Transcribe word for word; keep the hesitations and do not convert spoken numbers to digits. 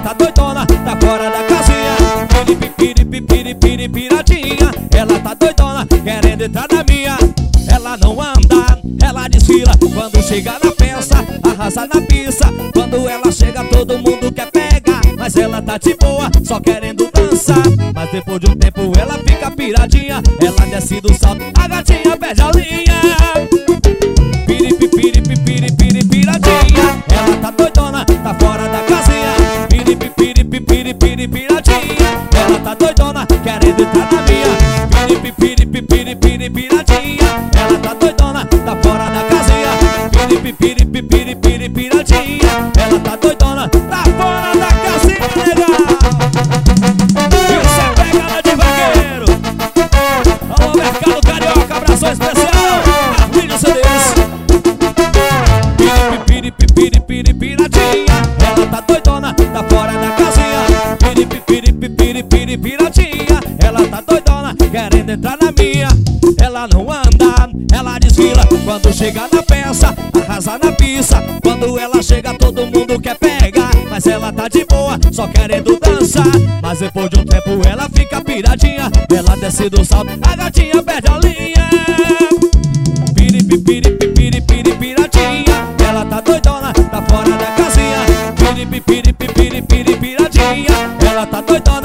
tá doidona, tá fora da casinha. Piri, piri, piri, piri, piradinha. Ela tá doidona, querendo entrar na minha. Ela não anda, ela desfila. Quando chega na festa, arrasa na pista. Quando ela chega, todo mundo quer pegar, mas ela tá de boa, só querendo dançar. Mas depois de um tempo ela fica piradinha. Ela desce do salto, a gatinha perde a linha. Piri, piri, piri, piri, piradinha. Ela tá doidona, tá fora da casinha. Piri, piri, piri, piri, piradinha. Ela tá doidona, querendo entrar na minha. Piri, piri, piri, piri, piradinha. Ela tá doidona, tá fora da casinha. Piri, piri, piri, piri, piradinha. Ela tá doidona, tá fora da casinha, legal. Isso é pegada de vaqueiro. Alô, Mercado Carioca, abraço especial. Artilho C Ds. Piri, piri, piri, piri, piradinha. Ela tá doidona, tá fora da casinha. Piri, piri, piri, piri, piradinha. Ela tá doidona, querendo entrar na minha. Ela não anda, ela desfila. Quando chega na peça, arrasa na pista. Quando ela chega, todo mundo quer pegar, mas ela tá de boa, só querendo dançar. Mas depois de um tempo ela fica piradinha. Ela desce do salto, a gatinha perde a linha. Piri, piri, piri, piri, piradinha. Ela tá doidona, tá fora da casinha. Piri, piri, piri, piri, piradinha. Ela tá doidona,